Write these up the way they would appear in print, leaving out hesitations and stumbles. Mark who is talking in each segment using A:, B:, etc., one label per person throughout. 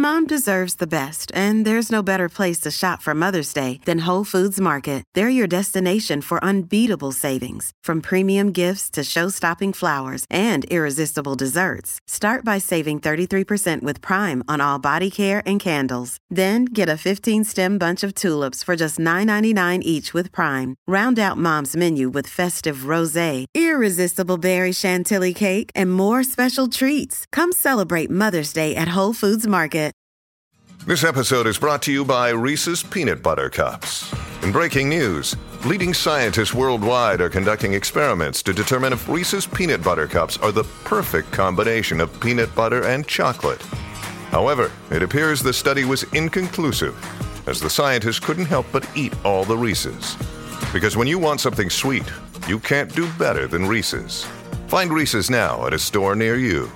A: Mom deserves the best, and there's no better place to shop for Mother's Day than Whole Foods Market. They're your destination for unbeatable savings, from premium gifts to show-stopping flowers and irresistible desserts. Start by saving 33% with Prime on all body care and candles. Then get a 15-stem bunch of tulips for just $9.99 each with Prime. Round out Mom's menu with festive rosé, irresistible berry chantilly cake, and more special treats. Come celebrate Mother's Day at Whole Foods Market.
B: This episode is brought to you by Reese's Peanut Butter Cups. In breaking news, leading scientists worldwide are conducting experiments to determine if Reese's Peanut Butter Cups are the perfect combination of peanut butter and chocolate. However, it appears the study was inconclusive, as the scientists couldn't help but eat all the Reese's. Because when you want something sweet, you can't do better than Reese's. Find Reese's now at a store near you.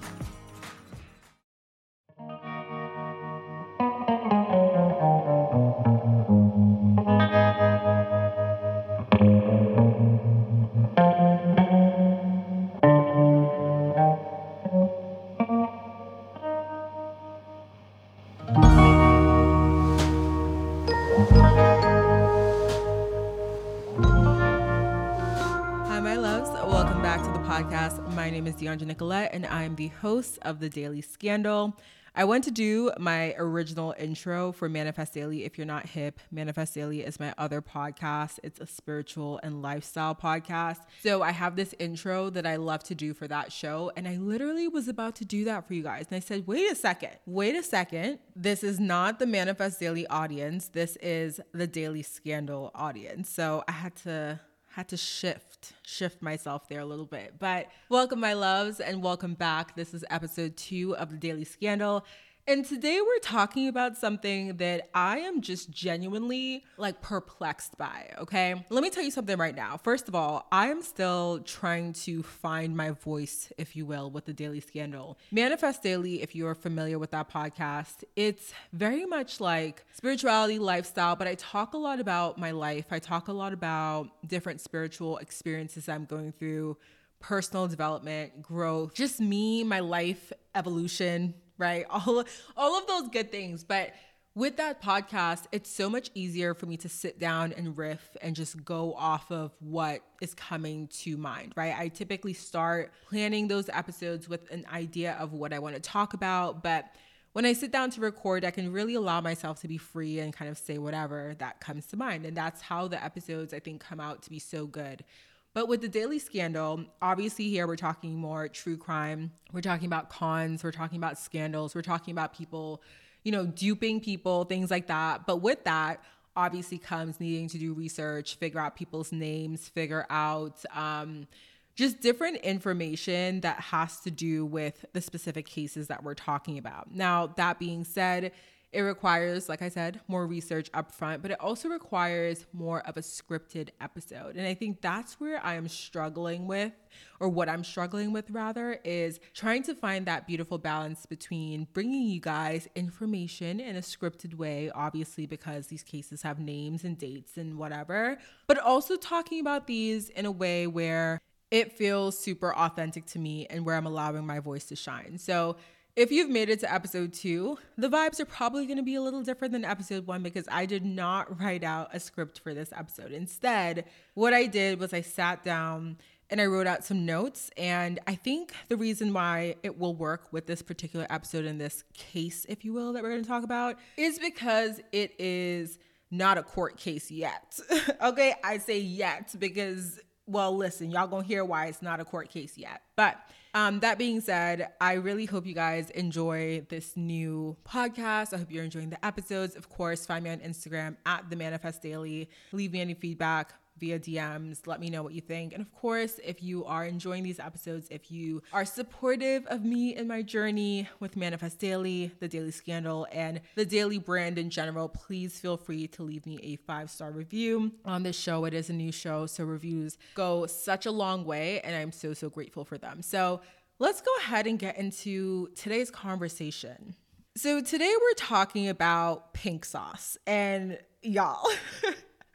C: My name is Deandra Nicolette, and I'm the host of The Daily Scandal. I went to do my original intro for Manifest Daily. If you're not hip, Manifest Daily is my other podcast. It's a spiritual and lifestyle podcast. So I have this intro that I love to do for that show, and I literally was about to do that for you guys. And I said, wait a second. This is not the Manifest Daily audience. This is the Daily Scandal audience. So I had to shift myself there a little bit. But welcome, my loves, and welcome back. This is episode 2 of The Daily Scandal. And today we're talking about something that I am just genuinely perplexed by, okay? Let me tell you something right now. First of all, I am still trying to find my voice, if you will, with The Daily Scandal. Manifest Daily, if you're familiar with that podcast, it's very much like spirituality, lifestyle, but I talk a lot about my life. I talk a lot about different spiritual experiences I'm going through, personal development, growth, just me, my life evolution, right? All of those good things. But with that podcast, it's so much easier for me to sit down and riff and just go off of what is coming to mind, right? I typically start planning those episodes with an idea of what I want to talk about. But when I sit down to record, I can really allow myself to be free and kind of say whatever that comes to mind. And that's how the episodes, I think, come out to be so good. But with The Daily Scandal, obviously here we're talking more true crime. We're talking about cons. We're talking about scandals. We're talking about people, duping people, things like that. But with that, obviously comes needing to do research, figure out people's names, figure out just different information that has to do with the specific cases that we're talking about. Now, that being said, it requires, like I said, more research up front, but it also requires more of a scripted episode. And I think that's where I am struggling with, or what I'm struggling with rather, is trying to find that beautiful balance between bringing you guys information in a scripted way, obviously because these cases have names and dates and whatever, but also talking about these in a way where it feels super authentic to me and where I'm allowing my voice to shine. So if you've made it to episode 2, the vibes are probably going to be a little different than episode 1 because I did not write out a script for this episode. Instead, what I did was I sat down and I wrote out some notes. And I think the reason why it will work with this particular episode and this case, if you will, that we're going to talk about is because it is not a court case yet. Okay, I say yet because, well, listen, y'all gonna hear why it's not a court case yet. But that being said, I really hope you guys enjoy this new podcast. I hope you're enjoying the episodes. Of course, find me on Instagram at The Manifest Daily. Leave me any feedback via DMs. Let me know what you think. And of course, if you are enjoying these episodes, if you are supportive of me and my journey with Manifest Daily, The Daily Scandal, and the Daily brand in general, please feel free to leave me a 5-star review on this show. It is a new show, so reviews go such a long way, and I'm so, so grateful for them. So let's go ahead and get into today's conversation. So today we're talking about pink sauce, and y'all,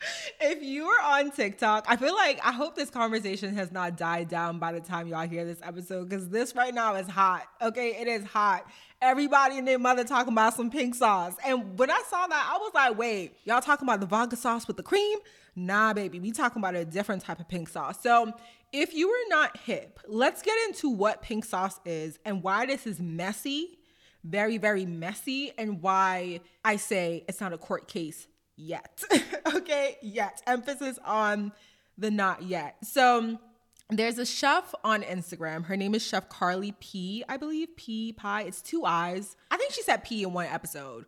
C: If you are on TikTok, I hope this conversation has not died down by the time y'all hear this episode, because this right now is hot. Okay, it is hot. Everybody and their mother talking about some pink sauce. And when I saw that, I was like, wait, y'all talking about the vodka sauce with the cream? Nah, baby, we talking about a different type of pink sauce. So if you are not hip, let's get into what pink sauce is and why this is messy, very, very messy, and why I say it's not a court case yet. Okay, yet. Emphasis on the not yet. So there's a chef on Instagram. Her name is Chef Carly P, I believe. P Pie. It's 2 eyes. I think she said P in one episode.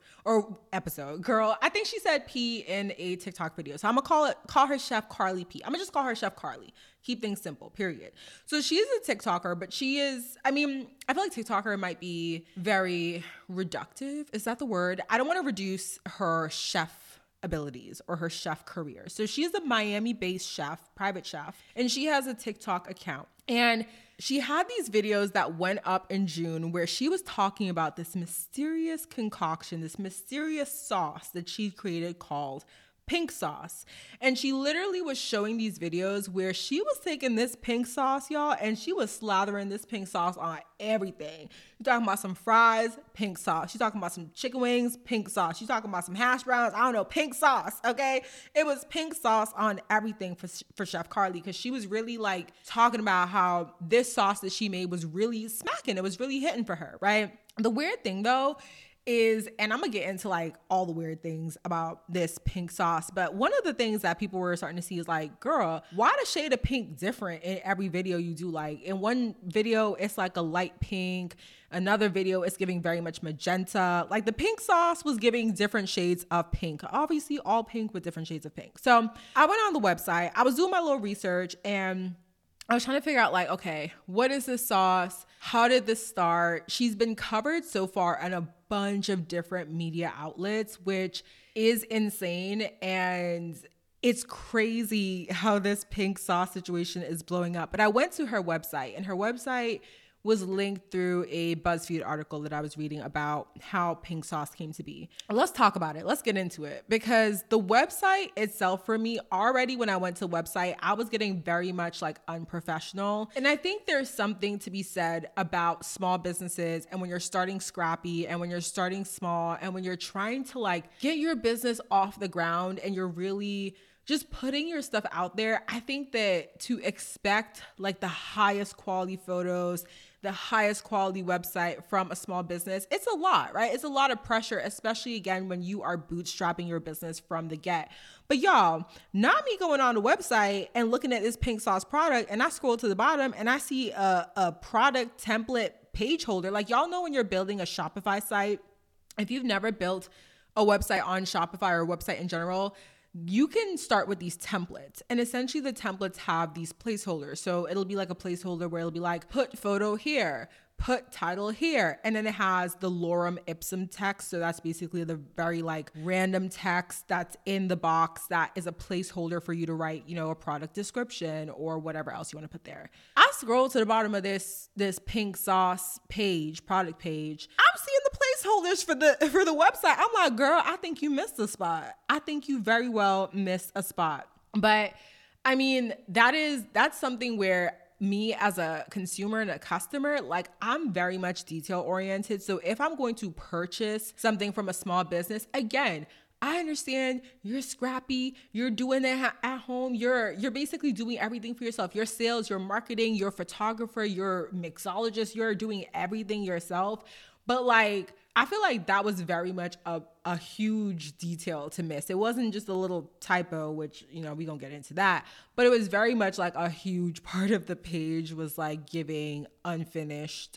C: Girl, I think she said P in a TikTok video. So I'm gonna call her Chef Carly P. I'm gonna just call her Chef Carly. Keep things simple, period. So she's a TikToker, but she is, I feel like TikToker might be very reductive. Is that the word? I don't want to reduce her chef abilities or her chef career. So she's a Miami-based chef, private chef, and she has a TikTok account. And she had these videos that went up in June where she was talking about this mysterious concoction, this mysterious sauce that she created called pink sauce. And she literally was showing these videos where she was taking this pink sauce, y'all, and she was slathering this pink sauce on everything. You're talking about some fries, pink sauce. You're talking about some chicken wings, pink sauce. You're talking about some hash browns, I don't know, pink sauce, okay? It was pink sauce on everything for Chef Carly, because she was really like talking about how this sauce that she made was really smacking. It was really hitting for her, right? The weird thing though is, and I'm gonna get into like all the weird things about this pink sauce, but one of the things that people were starting to see is like, girl, why the shade of pink different in every video you do? Like in one video, it's like a light pink. Another video, it's giving very much magenta. Like the pink sauce was giving different shades of pink. Obviously all pink with different shades of pink. So I went on the website, I was doing my little research, and I was trying to figure out like, okay, what is this sauce? How did this start? She's been covered so far on a bunch of different media outlets, which is insane. And it's crazy how this pink sauce situation is blowing up. But I went to her website, and her website was linked through a BuzzFeed article that I was reading about how pink sauce came to be. Let's talk about it. Let's get into it, because the website itself, for me, already when I went to the website, I was getting very much like unprofessional. And I think there's something to be said about small businesses, and when you're starting scrappy, and when you're starting small, and when you're trying to like get your business off the ground, and you're really just putting your stuff out there. I think that to expect like the highest quality photos, the highest quality website from a small business, it's a lot, right? It's a lot of pressure, especially again, when you are bootstrapping your business from the get. But y'all, not me going on the website and looking at this pink sauce product, and I scroll to the bottom and I see a product template page holder. Like, y'all know when you're building a Shopify site, if you've never built a website on Shopify or a website in general, you can start with these templates, and essentially the templates have these placeholders. So it'll be like a placeholder where it'll be like, put photo here, put title here. And then it has the lorem ipsum text. So that's basically the very like random text that's in the box that is a placeholder for you to write, you know, a product description or whatever else you want to put there. I scroll to the bottom of this pink sauce page, product page. I'm seeing the placeholders for the website. I'm like, girl, I think you missed a spot. I think you very well missed a spot. But I mean, that's something where me as a consumer and a customer, like I'm very much detail oriented. So if I'm going to purchase something from a small business, again, I understand you're scrappy, you're doing it at home, you're basically doing everything for yourself. Your sales, your marketing, your photographer, your mixologist, you're doing everything yourself. But like, I feel like that was very much a huge detail to miss. It wasn't just a little typo, which, you know, we gonna get into that, but it was very much like a huge part of the page was like giving unfinished,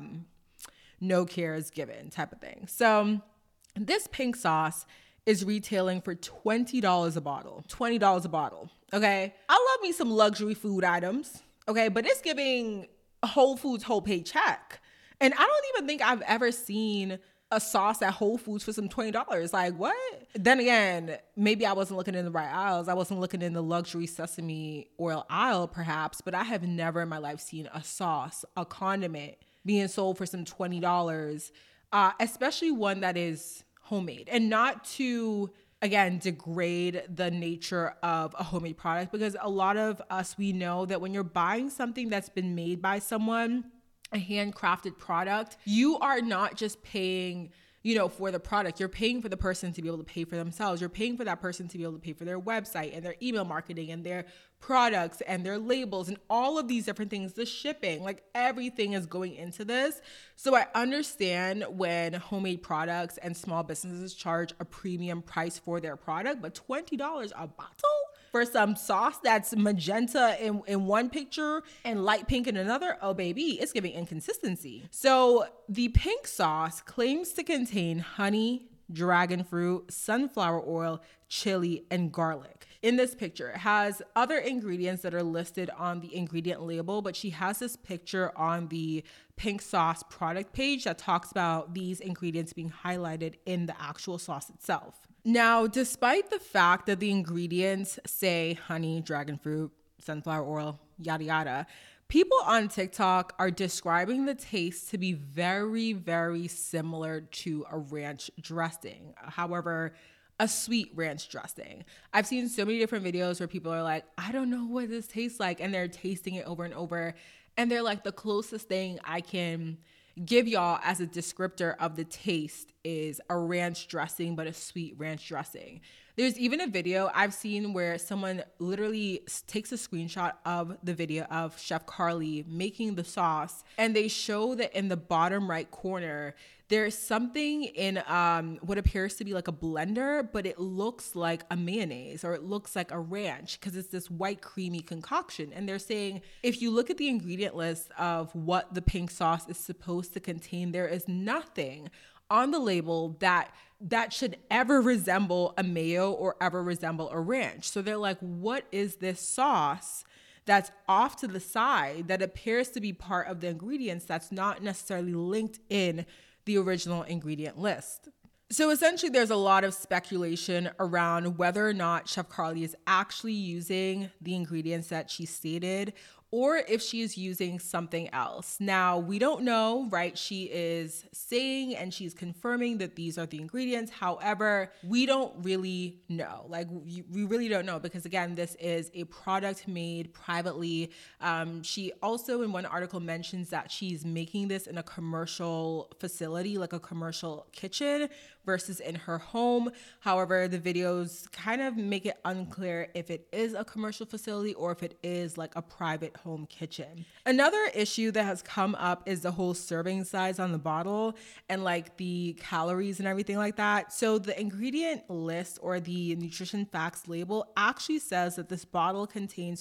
C: no cares given type of thing. So this pink sauce is retailing for $20 a bottle, $20 a bottle. Okay. I love me some luxury food items. Okay. But it's giving Whole Foods whole paycheck. And I don't even think I've ever seen a sauce at Whole Foods for some $20. Like, what? Then again, maybe I wasn't looking in the right aisles. I wasn't looking in the luxury sesame oil aisle, perhaps, but I have never in my life seen a sauce, a condiment being sold for some $20, especially one that is homemade. And not to, again, degrade the nature of a homemade product, because a lot of us, we know that when you're buying something that's been made by someone, a handcrafted product, you are not just paying, for the product. You're paying for the person to be able to pay for themselves. You're paying for that person to be able to pay for their website and their email marketing and their products and their labels and all of these different things, the shipping, like everything is going into this. So I understand when homemade products and small businesses charge a premium price for their product, but $20 a bottle for some sauce that's magenta in one picture and light pink in another, oh baby, it's giving inconsistency. So the pink sauce claims to contain honey, dragon fruit, sunflower oil, chili, and garlic. In this picture, it has other ingredients that are listed on the ingredient label, but she has this picture on the pink sauce product page that talks about these ingredients being highlighted in the actual sauce itself. Now, despite the fact that the ingredients say honey, dragon fruit, sunflower oil, yada, yada, people on TikTok are describing the taste to be very, very similar to a ranch dressing. However, a sweet ranch dressing. I've seen so many different videos where people are like, I don't know what this tastes like. And they're tasting it over and over. And they're like, the closest thing I can give y'all as a descriptor of the taste is a ranch dressing, but a sweet ranch dressing. There's even a video I've seen where someone literally takes a screenshot of the video of Chef Carly making the sauce, and they show that in the bottom right corner, there's something in what appears to be like a blender, but it looks like a mayonnaise or it looks like a ranch because it's this white creamy concoction. And they're saying, if you look at the ingredient list of what the pink sauce is supposed to contain, there is nothing on the label that should ever resemble a mayo or ever resemble a ranch. So they're like, what is this sauce that's off to the side that appears to be part of the ingredients that's not necessarily linked in the original ingredient list? So essentially, there's a lot of speculation around whether or not Chef Carly is actually using the ingredients that she stated, or if she is using something else. Now, we don't know, right? She is saying and she's confirming that these are the ingredients. However, we don't really know. Like, we really don't know because, again, this is a product made privately. She also, in one article, mentions that she's making this in a commercial facility, like a commercial kitchen, versus in her home. However, the videos kind of make it unclear if it is a commercial facility or if it is like a private home kitchen. Another issue that has come up is the whole serving size on the bottle and like the calories and everything like that. So the ingredient list or the nutrition facts label actually says that this bottle contains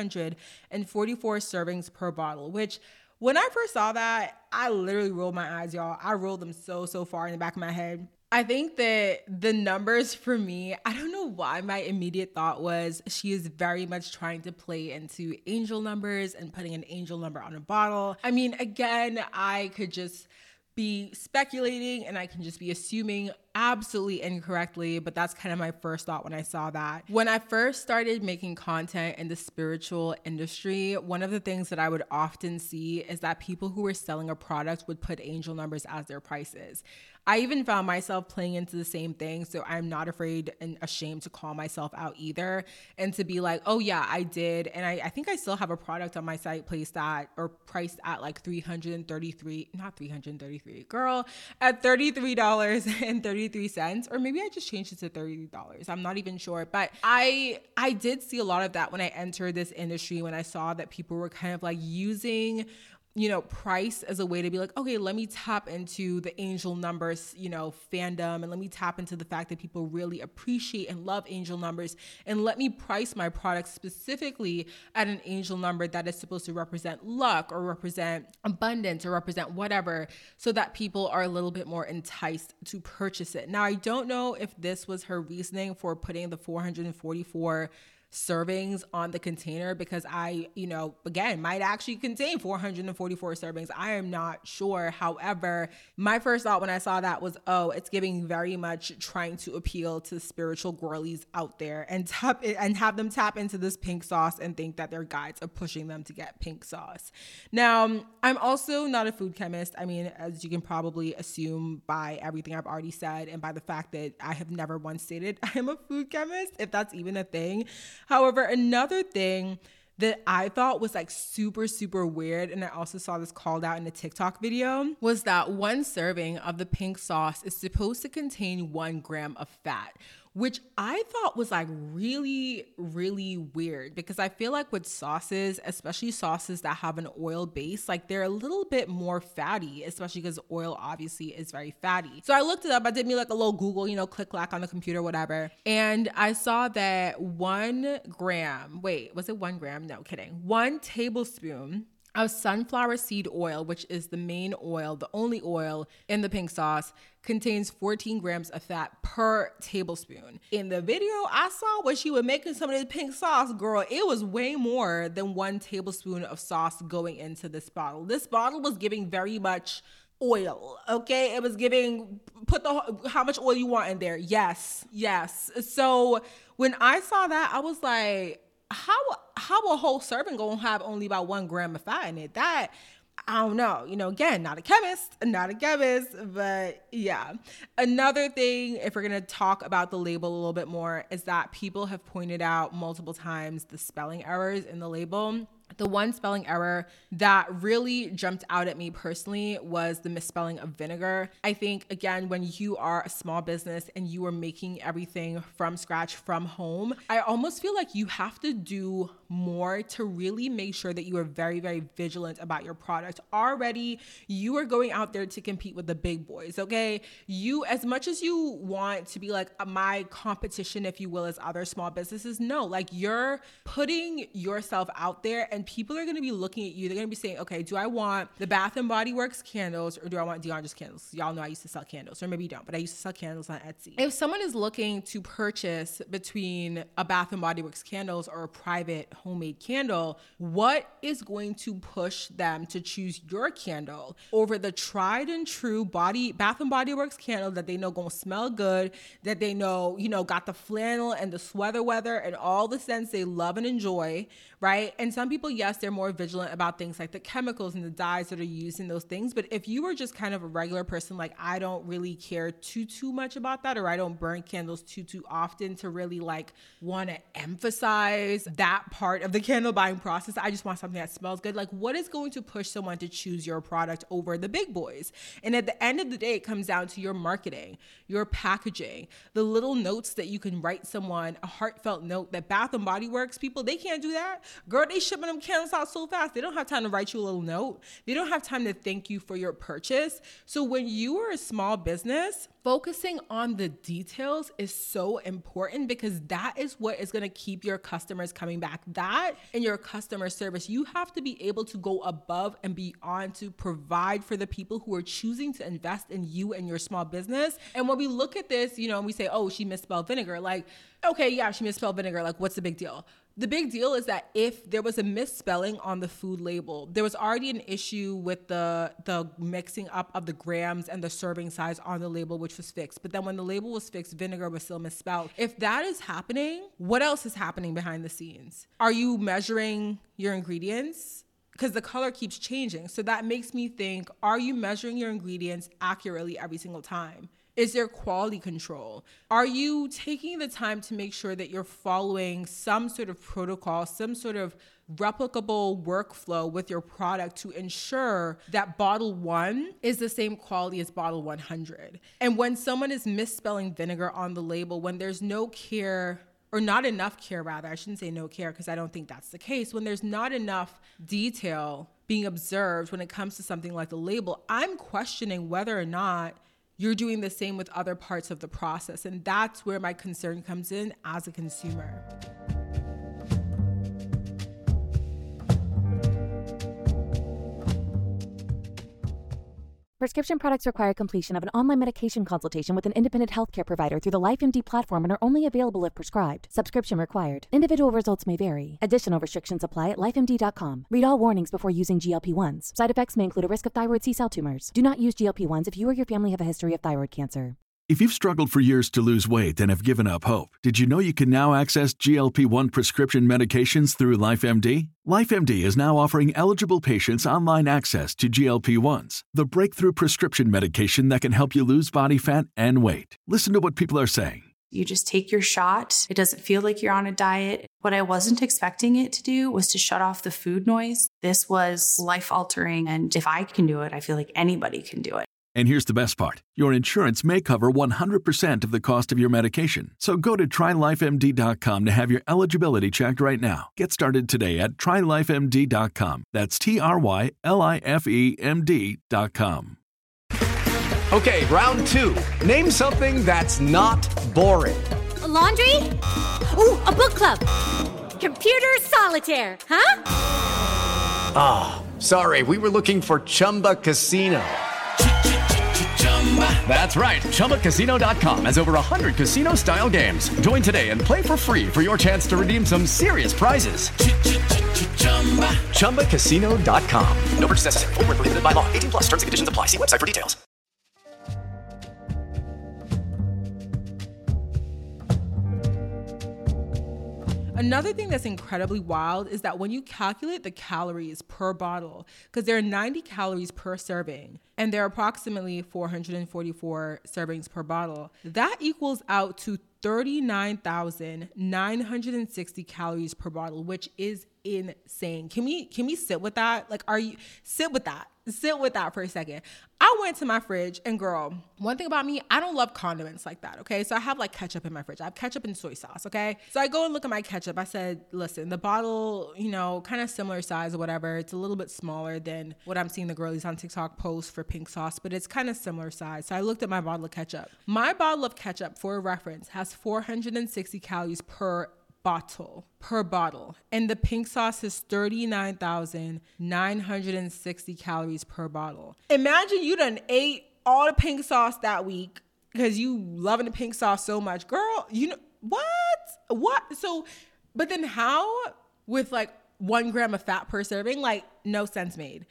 C: 444 servings per bottle, which when I first saw that, I literally rolled my eyes, y'all. I rolled them so far in the back of my head. I think that the numbers for me, I don't know why my immediate thought was she is very much trying to play into angel numbers and putting an angel number on a bottle. I mean, again, I could just be speculating and I can just be assuming absolutely incorrectly, but that's kind of my first thought when I saw that. When I first started making content in the spiritual industry, one of the things that I would often see is that people who were selling a product would put angel numbers as their prices. I even found myself playing into the same thing, so I'm not afraid and ashamed to call myself out either and to be like, oh yeah, I did. And I think I still have a product on my site priced at like $33, girl, at $33.33, or maybe I just changed it to $30. I'm not even sure, but I did see a lot of that when I entered this industry, when I saw that people were kind of like using price as a way to be like, okay, let me tap into the angel numbers, fandom, and let me tap into the fact that people really appreciate and love angel numbers, and let me price my product specifically at an angel number that is supposed to represent luck or represent abundance or represent whatever, so that people are a little bit more enticed to purchase it. Now, I don't know if this was her reasoning for putting the 444 servings on the container because I, again, might actually contain 444 servings. I am not sure. However, my first thought when I saw that was, it's giving very much trying to appeal to spiritual girlies out there and have them tap into this pink sauce and think that their guides are pushing them to get pink sauce. Now, I'm also not a food chemist. I mean, as you can probably assume by everything I've already said and by the fact that I have never once stated I am a food chemist, if that's even a thing. However, another thing that I thought was like super, super weird, and I also saw this called out in a TikTok video, was that one serving of the pink sauce is supposed to contain 1 gram of fat, which I thought was like really, really weird because I feel like with sauces, especially sauces that have an oil base, like they're a little bit more fatty, especially because oil obviously is very fatty. So I looked it up. I did me like a little Google, click-clack on the computer, whatever. And I saw that 1 gram, wait, was it 1 gram? No, kidding. 1 tablespoon of sunflower seed oil, which is the main oil, the only oil in the pink sauce, contains 14 grams of fat per tablespoon. In the video I saw when she was making some of this pink sauce, girl, it was way more than 1 tablespoon of sauce going into this bottle. This bottle was giving very much oil, okay? It was giving, how much oil you want in there. Yes. So when I saw that, I was like, how a whole serving gonna have only about 1 gram of fat in it? That, I don't know. Again, not a chemist, but yeah. Another thing, if we're gonna talk about the label a little bit more, is that people have pointed out multiple times the spelling errors in the label. The one spelling error that really jumped out at me personally was the misspelling of vinegar. I think, again, when you are a small business and you are making everything from scratch from home, I almost feel like you have to do more to really make sure that you are very, very vigilant about your product. Already, you are going out there to compete with the big boys, okay? You, as much as you want to be like my competition, if you will, as other small businesses, no, like you're putting yourself out there and people are going to be looking at you. They're going to be saying, okay, do I want the Bath & Body Works candles or do I want DeAndre's candles? Y'all know I used to sell candles, or maybe you don't, but I used to sell candles on Etsy. If someone is looking to purchase between a Bath & Body Works candles or a private homemade candle, what is going to push them to choose your candle over the tried and true Bath & Body Works candle that they know gonna smell good, that they know, got the flannel and the sweater weather and all the scents they love and enjoy, right? And some people, yes, they're more vigilant about things like the chemicals and the dyes that are used in those things. But if you are just kind of a regular person, like I don't really care too much about that, or I don't burn candles too often to really like want to emphasize that part of the candle buying process. I just want something that smells good. Like, what is going to push someone to choose your product over the big boys? And at the end of the day, it comes down to your marketing, your packaging, the little notes that you can write someone, a heartfelt note that Bath & Body Works people, they can't do that. Girl, they shipping them candles out so fast. They don't have time to write you a little note. They don't have time to thank you for your purchase. So when you are a small business, focusing on the details is so important because that is what is going to keep your customers coming back. That and your customer service, you have to be able to go above and beyond to provide for the people who are choosing to invest in you and your small business. And when we look at this, and we say, oh, she misspelled vinegar. Like, okay, yeah, she misspelled vinegar. Like, what's the big deal? The big deal is that if there was a misspelling on the food label, there was already an issue with the mixing up of the grams and the serving size on the label, which was fixed. But then when the label was fixed, vinegar was still misspelled. If that is happening, what else is happening behind the scenes? Are you measuring your ingredients? Because the color keeps changing. So that makes me think, are you measuring your ingredients accurately every single time? Is there quality control? Are you taking the time to make sure that you're following some sort of protocol, some sort of replicable workflow with your product to ensure that bottle 1 is the same quality as bottle 100? And when someone is misspelling vinegar on the label, when there's no care, or not enough care rather, I shouldn't say no care because I don't think that's the case. When there's not enough detail being observed when it comes to something like the label, I'm questioning whether or not you're doing the same with other parts of the process. And that's where my concern comes in as a consumer.
D: Prescription products require completion of an online medication consultation with an independent healthcare provider through the LifeMD platform and are only available if prescribed. Subscription required. Individual results may vary. Additional restrictions apply at lifemd.com. Read all warnings before using GLP-1s. Side effects may include a risk of thyroid C-cell tumors. Do not use GLP-1s if you or your family have a history of thyroid cancer.
E: If you've struggled for years to lose weight and have given up hope, did you know you can now access GLP-1 prescription medications through LifeMD? LifeMD is now offering eligible patients online access to GLP-1s, the breakthrough prescription medication that can help you lose body fat and weight. Listen to what people are saying.
F: You just take your shot. It doesn't feel like you're on a diet. What I wasn't expecting it to do was to shut off the food noise. This was life-altering, and if I can do it, I feel like anybody can do it.
E: And here's the best part. Your insurance may cover 100% of the cost of your medication. So go to TryLifeMD.com to have your eligibility checked right now. Get started today at TryLifeMD.com. That's TryLifeMD.com.
G: Okay, round two. Name something that's not boring.
H: A laundry? Ooh, a book club. Computer solitaire, huh?
G: Ah, sorry, we were looking for Chumba Casino. That's right. ChumbaCasino.com has over 100 casino-style games. Join today and play for free for your chance to redeem some serious prizes. ChumbaCasino.com. No purchase necessary. Void where prohibited by law. 18+ terms and conditions apply. See website for details.
C: Another thing that's incredibly wild is that when you calculate the calories per bottle, because there are 90 calories per serving, and there are approximately 444 servings per bottle, that equals out to 39,960 calories per bottle, which is insane. Can we sit with that? Sit with that for a second. I went to my fridge and girl, one thing about me, I don't love condiments like that, okay? So I have like ketchup in my fridge. I have ketchup and soy sauce, okay? So I go and look at my ketchup. I said, listen, the bottle, kind of similar size or whatever. It's a little bit smaller than what I'm seeing the girlies on TikTok post for pink sauce, but it's kind of similar size. So I looked at my bottle of ketchup. My bottle of ketchup, for reference, has 460 calories per bottle. And the pink sauce is 39,960 calories per bottle. Imagine you done ate all the pink sauce that week because you loving the pink sauce so much. Girl, what? So, but then how with like 1 gram of fat per serving? Like, no sense made.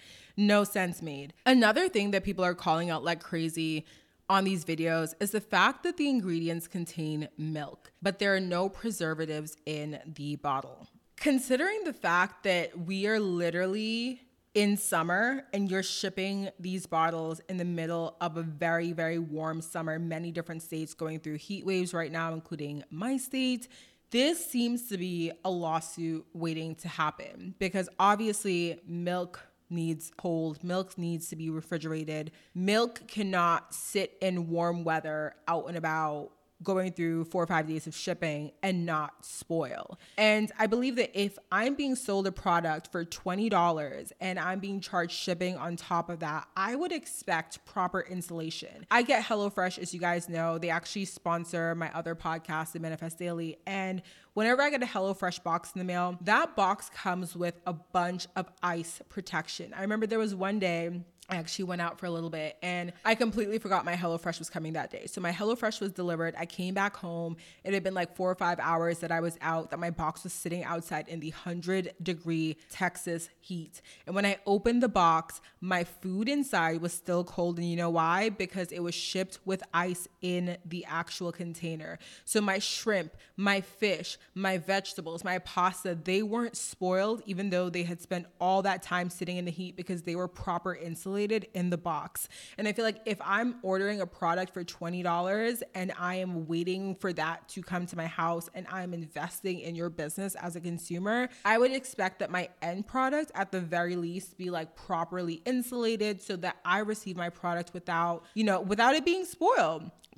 C: Another thing that people are calling out like crazy on these videos is the fact that the ingredients contain milk, but there are no preservatives in the bottle. Considering the fact that we are literally in summer and you're shipping these bottles in the middle of a very, very warm summer, many different states going through heat waves right now, including my state, this seems to be a lawsuit waiting to happen because obviously milk needs cold, milk needs to be refrigerated. Milk cannot sit in warm weather out and about going through 4 or 5 days of shipping and not spoil. And I believe that if I'm being sold a product for $20 and I'm being charged shipping on top of that, I would expect proper installation. I get HelloFresh, as you guys know. They actually sponsor my other podcast, The Manifest Daily. And whenever I get a HelloFresh box in the mail, that box comes with a bunch of ice protection. I remember there was one day I actually went out for a little bit and I completely forgot my HelloFresh was coming that day. So my HelloFresh was delivered. I came back home. It had been like 4 or 5 hours that I was out, that my box was sitting outside in the 100-degree Texas heat. And when I opened the box, my food inside was still cold. And you know why? Because it was shipped with ice in the actual container. So my shrimp, my fish, my vegetables, my pasta, they weren't spoiled, even though they had spent all that time sitting in the heat because they were proper insulated in the box. And I feel like if I'm ordering a product for $20 and I am waiting for that to come to my house and I'm investing in your business as a consumer, I would expect that my end product at the very least be like properly insulated so that I receive my product without it being spoiled.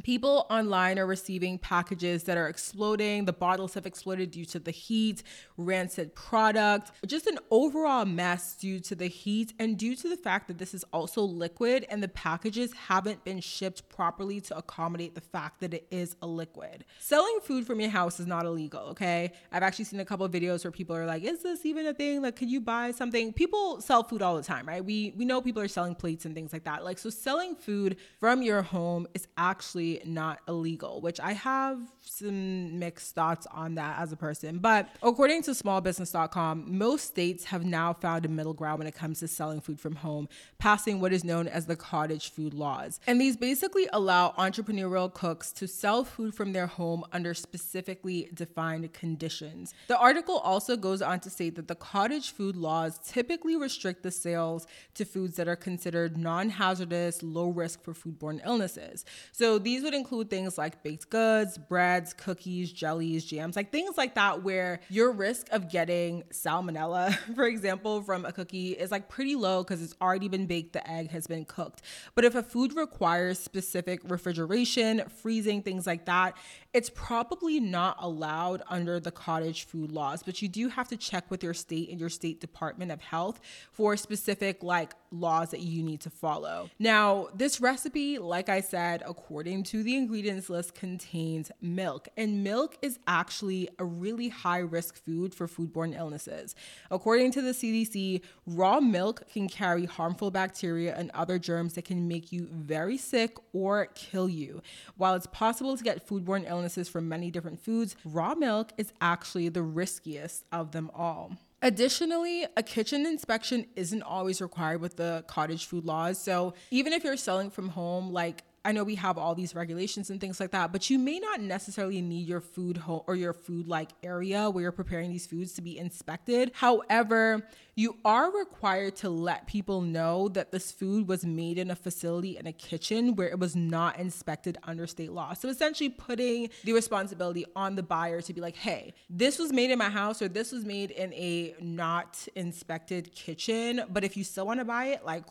C: People online are receiving packages that are exploding. The bottles have exploded due to the heat, rancid product, just an overall mess due to the heat and due to the fact that this is also liquid and the packages haven't been shipped properly to accommodate the fact that it is a liquid. Selling food from your house is not illegal, okay? I've actually seen a couple of videos where people are like, is this even a thing? Like, could you buy something? People sell food all the time, right? We know people are selling plates and things like that. Like, so selling food from your home is actually not illegal, which I have some mixed thoughts on that as a person. But according to smallbusiness.com, most states have now found a middle ground when it comes to selling food from home, passing what is known as the cottage food laws. And these basically allow entrepreneurial cooks to sell food from their home under specifically defined conditions. The article also goes on to state that the cottage food laws typically restrict the sales to foods that are considered non-hazardous, low risk for foodborne illnesses. So these would include things like baked goods, breads, cookies, jellies, jams, like things like that where your risk of getting salmonella, for example, from a cookie is like pretty low because it's already been baked, the egg has been cooked. But if a food requires specific refrigeration, freezing, things like that, it's probably not allowed under the cottage food laws, but you do have to check with your state and your state Department of Health for specific like laws that you need to follow. Now, this recipe, like I said, according to the ingredients list, contains milk, and milk is actually a really high risk food for foodborne illnesses. According to the CDC, raw milk can carry harmful bacteria and other germs that can make you very sick or kill you. While it's possible to get foodborne illnesses from many different foods, raw milk is actually the riskiest of them all. Additionally, a kitchen inspection isn't always required with the cottage food laws. So even if you're selling from home, like I know we have all these regulations and things like that, but you may not necessarily need your food home or your food like area where you're preparing these foods to be inspected. However, you are required to let people know that this food was made in a facility in a kitchen where it was not inspected under state law. So essentially putting the responsibility on the buyer to be like, hey, this was made in my house or this was made in a not inspected kitchen. But if you still want to buy it, like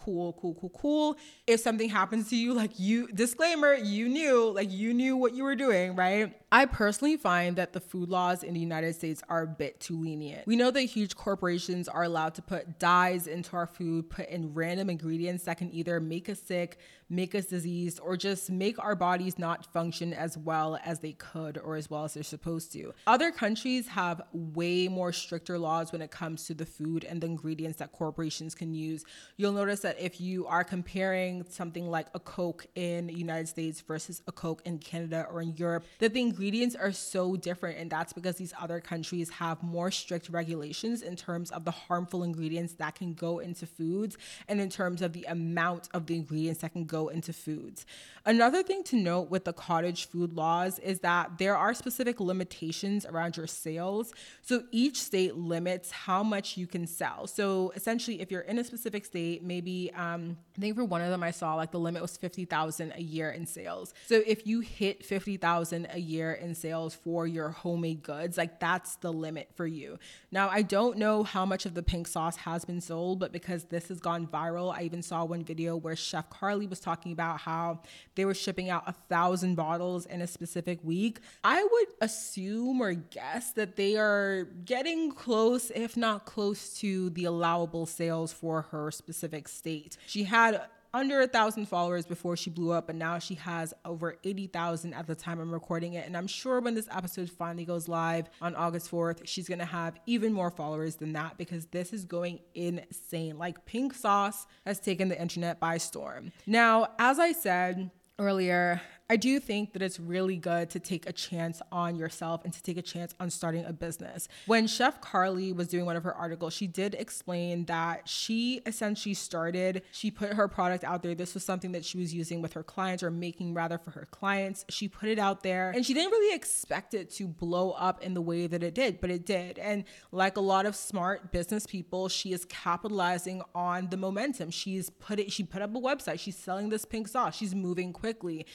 C: cool. If something happens to you, like disclaimer, you knew what you were doing, right? I personally find that the food laws in the United States are a bit too lenient. We know that huge corporations are allowed to put dyes into our food, put in random ingredients that can either make us sick, make us diseased, or just make our bodies not function as well as they could or as well as they're supposed to. Other countries have way more stricter laws when it comes to the food and the ingredients that corporations can use. You'll notice that if you are comparing something like a Coke in the United States versus a Coke in Canada or in Europe, that the ingredients are so different, and that's because these other countries have more strict regulations in terms of the harmful ingredients that can go into foods and in terms of the amount of the ingredients that can go into foods. Another thing to note with the cottage food laws is that there are specific limitations around your sales. So each state limits how much you can sell. So essentially, if you're in a specific state, maybe I think for one of them I saw like the limit was $50,000 a year in sales. So if you hit $50,000 a year in sales for your homemade goods, like that's the limit for you. Now, I don't know how much of the pink sauce has been sold, but because this has gone viral, I even saw one video where Chef Carly was talking about how they were shipping out 1,000 bottles in a specific week. I would assume or guess that they are getting close, if not close to the allowable sales for her specific state. She had under 1,000 followers before she blew up, and now she has over 80,000 at the time I'm recording it. And I'm sure when this episode finally goes live on August 4th, she's gonna have even more followers than that because this is going insane. Like, pink sauce has taken the internet by storm. Now, as I said earlier, I do think that it's really good to take a chance on yourself and to take a chance on starting a business. When Chef Carly was doing one of her articles, she did explain that she essentially she put her product out there. This was something that she was using with her clients, or making rather for her clients. She put it out there and she didn't really expect it to blow up in the way that it did, but it did. And like a lot of smart business people, she is capitalizing on the momentum. She put up a website. She's selling this pink sauce. She's moving quickly. And I do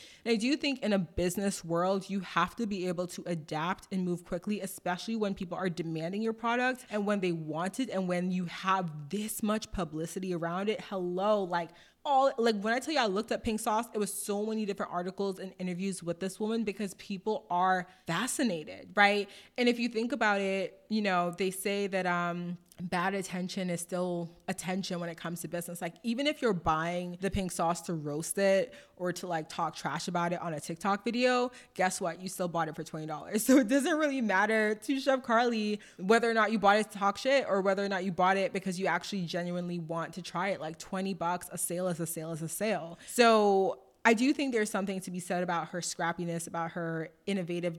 C: do think in a business world, you have to be able to adapt and move quickly, especially when people are demanding your product and when they want it and when you have this much publicity around it. Hello, like when I tell you I looked up pink sauce, it was so many different articles and interviews with this woman because people are fascinated, right? And if you think about it, you know, they say that bad attention is still attention when it comes to business. Like, even if you're buying the pink sauce to roast it or to like talk trash about it on a TikTok video, guess what? You still bought it for $20. So it doesn't really matter to Chef Carly whether or not you bought it to talk shit or whether or not you bought it because you actually genuinely want to try it. Like, $20, a sale is a sale is a sale. So I do think there's something to be said about her scrappiness, about her innovativeness,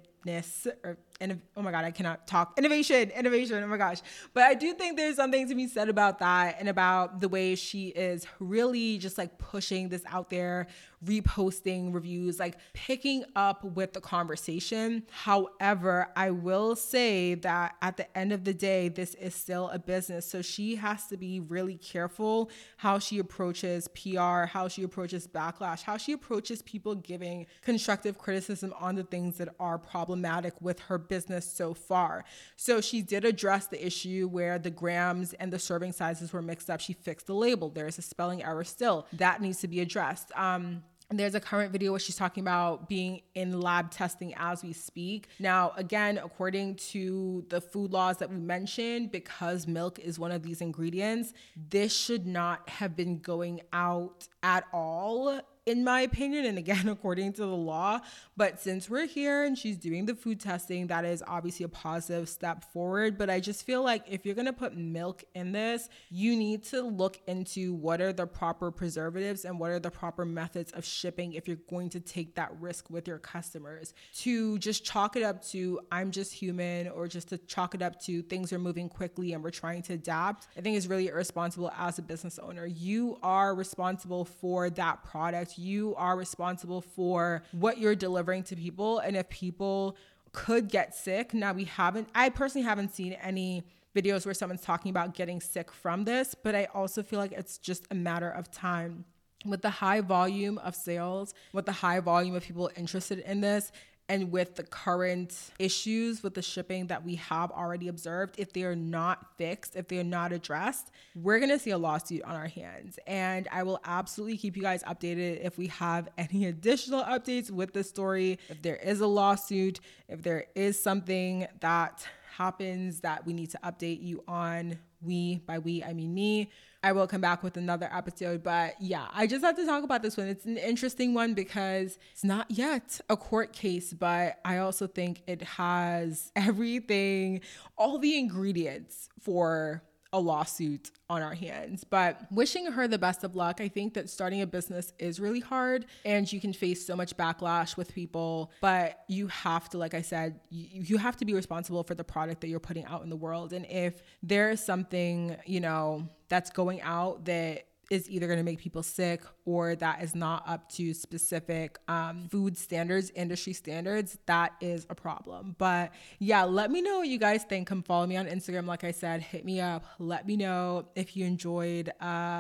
C: oh my God, I cannot talk. Innovation, oh my gosh. But I do think there's something to be said about that and about the way she is really just like pushing this out there, reposting reviews, like picking up with the conversation. However, I will say that at the end of the day, this is still a business. So she has to be really careful how she approaches PR, how she approaches backlash, how she approaches people giving constructive criticism on the things that are problematic with her business so far. So she did address the issue where the grams and the serving sizes were mixed up. She fixed the label. There's a spelling error still. That needs to be addressed. There's a current video where she's talking about being in lab testing as we speak. Now, again, according to the food laws that we mentioned, because milk is one of these ingredients, this should not have been going out at all, in my opinion, and again, according to the law. But since we're here and she's doing the food testing, that is obviously a positive step forward. But I just feel like if you're going to put milk in this, you need to look into what are the proper preservatives and what are the proper methods of shipping if you're going to take that risk with your customers. To just chalk it up to I'm just human, or just to chalk it up to things are moving quickly and we're trying to adapt, I think is really irresponsible as a business owner. You are responsible for that product. You are responsible for what you're delivering to people. And if people could get sick, now I personally haven't seen any videos where someone's talking about getting sick from this, but I also feel like it's just a matter of time. With the high volume of sales, with the high volume of people interested in this, and with the current issues with the shipping that we have already observed, if they are not fixed, if they are not addressed, we're going to see a lawsuit on our hands. And I will absolutely keep you guys updated if we have any additional updates with the story. If there is a lawsuit, if there is something that happens that we need to update you on, by we, I mean me, I will come back with another episode. But yeah, I just have to talk about this one. It's an interesting one because it's not yet a court case, but I also think it has everything, all the ingredients for a lawsuit on our hands. But wishing her the best of luck. I think that starting a business is really hard and you can face so much backlash with people, but you have to, like I said, you have to be responsible for the product that you're putting out in the world. And if there is something, that's going out that is either going to make people sick or that is not up to specific food standards, industry standards, that is a problem. But yeah, let me know what you guys think. Come follow me on Instagram. Like I said, hit me up. Let me know if you enjoyed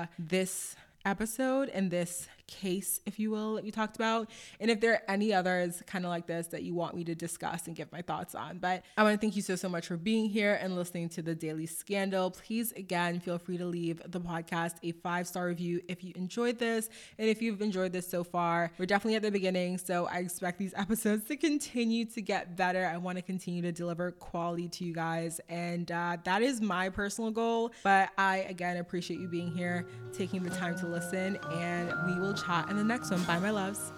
C: this episode and this case, if you will, that we talked about, and if there are any others kind of like this that you want me to discuss and give my thoughts on. But I want to thank you so much for being here and listening to the Daily Scandal. Please, again, feel free to leave the podcast a 5-star review if you enjoyed this, and if you've enjoyed this so far. We're definitely at the beginning, so I expect these episodes to continue to get better. I want to continue to deliver quality to you guys, and that is my personal goal. But I, again, appreciate you being here, taking the time to listen, and we will chat in the next one. Bye, my loves.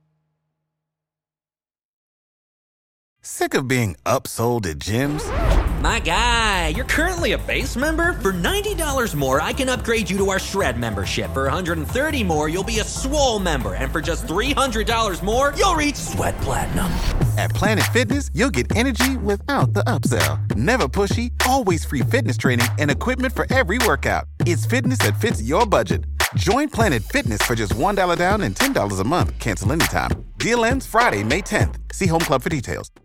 I: Sick of being upsold at gyms? My guy, you're currently a base member? For $90 more, I can upgrade you to our Shred membership. For $130 more, you'll be a Swole member. And for just $300 more, you'll reach Sweat Platinum.
J: At Planet Fitness, you'll get energy without the upsell. Never pushy, always free fitness training and equipment for every workout. It's fitness that fits your budget. Join Planet Fitness for just $1 down and $10 a month. Cancel anytime. Deal ends Friday, May 10th. See Home Club for details.